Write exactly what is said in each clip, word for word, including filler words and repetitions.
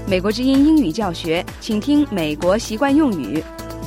美国之音英语教学，请听美国习惯用语。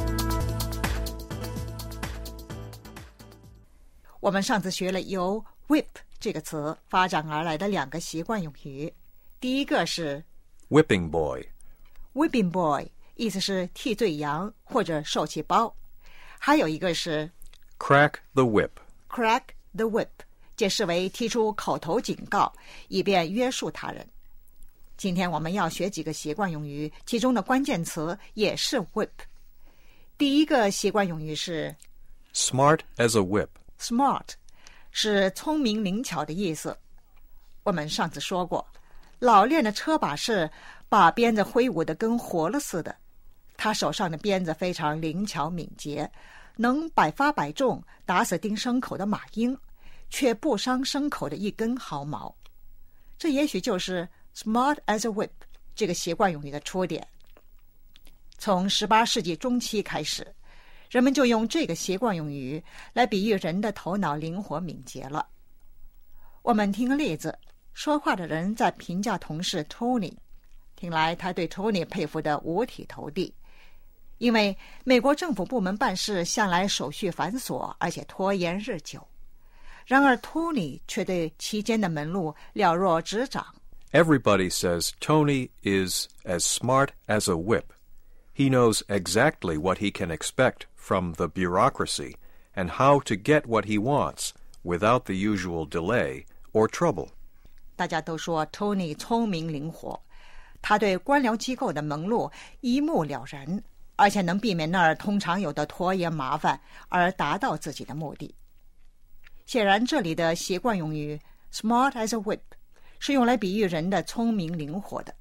我们上次学了由 whip 这个词发展而来的两个习惯用语，第一个是 whipping boy。whipping boy 意思是替罪羊或者受气包，还有一个是 crack the whip。 crack the whip 解释为提出口头警告，以便约束他人。今天我们要学几个习惯用语，其中的关键词也是 whip。 第一个习惯用语是 smart as a whip。 smart 是聪明灵巧的意思。我们上次说过，老练的车把式把鞭子挥舞得跟活了似的，他手上的鞭子非常灵巧敏捷，能百发百中，打死盯牲口的马鹰，却不伤牲口的一根毫毛。这也许就是 smart as a whip 这个习惯用语的出点。从十八世纪中期开始，人们就用这个习惯用语来比喻人的头脑灵活敏捷了。我们听个例子，说话的人在评价同事 Tony， 听来他对 Tony 佩服得五体投地，因为美国政府部门办事向来手续繁琐，而且拖延日久。然而 Tony 却对其间的门路了若指掌。 Everybody says Tony is as smart as a whip. He knows exactly what he can expect from the bureaucracy and how to get what he wants without the usual delay or trouble. 大家都说 Tony 聪明灵活，他对官僚机构的门路一目了然，而且能避免那儿通常有的拖延麻烦，而达到自己的目的。显然这里的习惯用语 smart as a whip 是用来比喻人的聪明灵活的。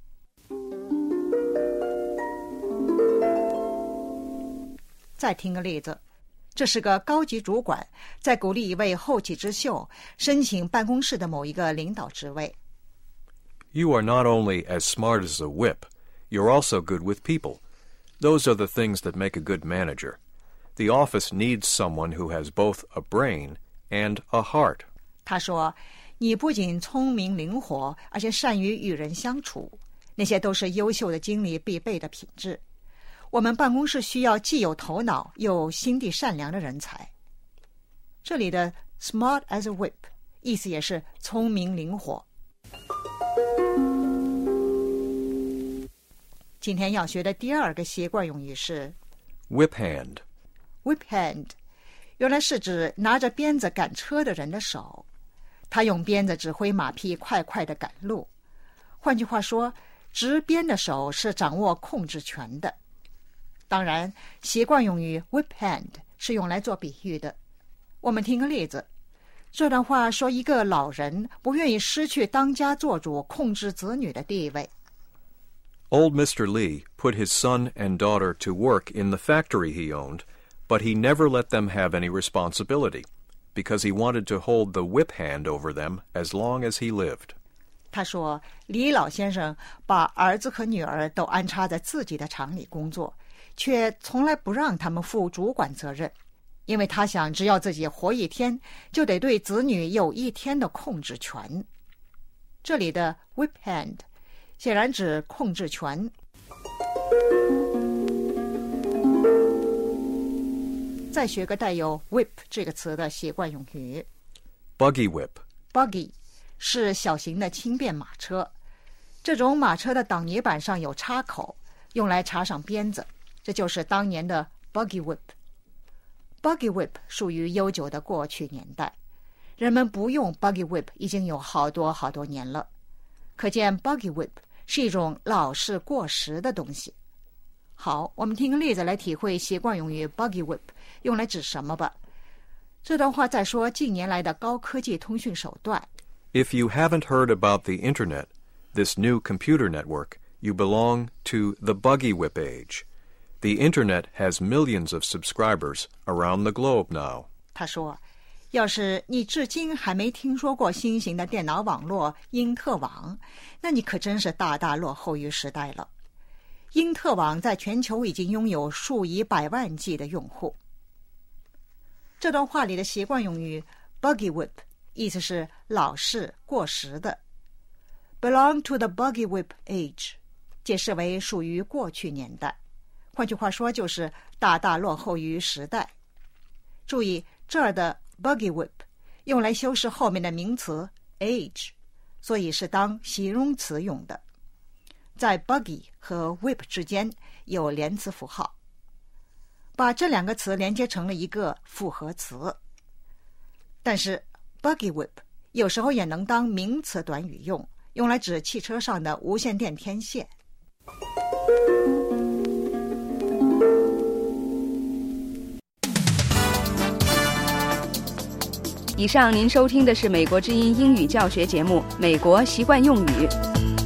再听个例子，这是个高级主管在鼓励一位后起之秀申请办公室的某一个领导职位。 You are not only as smart as a whip, you're also good with people. Those are the things that make a good manager. The office needs someone who has both a brain and a heart. 他说，你不仅聪明灵活，而且善于与人相处，那些都是优秀的经理必备的品质。我们办公室需要既有头脑又心地善良的人才。这里的 smart as a whip 意思也是聪明灵活。今天要学的第二个习惯用语是 whip hand。 whip hand 原来是指拿着鞭子赶车的人的手，他用鞭子指挥马匹快快地赶路。换句话说，执鞭的手是掌握控制权的。当然，习惯用语 whip hand 是用来做比喻的。我们听个例子，这段话说一个老人不愿意失去当家做主控制子女的地位。 Old Mister Lee put his son and daughter to work in the factory he owned, but he never let them have any responsibility, because he wanted to hold the whip hand over them as long as he lived. 他说，李老先生把儿子和女儿都安插在自己的厂里工作，却从来不让他们负主管责任，因为他想只要自己活一天，就得对子女有一天的控制权。这里的 whip hand 显然指控制权。再学个带有 whip 这个词的习惯用语 buggy whip。 buggy 是小型的轻便马车，这种马车的挡泥板上有插口，用来插上鞭子，这就是当年的 buggy whip。 buggy whip 属于悠久的过去年代，人们不用 buggy whip 已经有好多好多年了，可见 buggy whip 是一种老式过时的东西。好，我们听个例子来体会习惯用语 buggy whip 用来指什么吧。这段话在说近年来的高科技通讯手段。 If you haven't heard about the Internet, this new computer network, you belong to the buggy whip age. The Internet has millions of subscribers around the globe now. 他说，要是你至今还没听说过新型的电脑网络因特网，那你可真是大大落后于时代了。因特网在全球已经拥有数以百万计的用户。这段话里的习惯用语 buggy whip 意思是老式过时的。 Belong to the buggy whip age 解释为属于过去年代，换句话说就是大大落后于时代。注意这儿的 buggy whip 用来修饰后面的名词 age， 所以是当形容词用的。在 buggy 和 whip 之间有连词符号，把这两个词连接成了一个复合词。但是 buggy whip 有时候也能当名词短语用，用来指汽车上的无线电天线。 以上您收听的是美国之音英语教学节目《美国习惯用语》。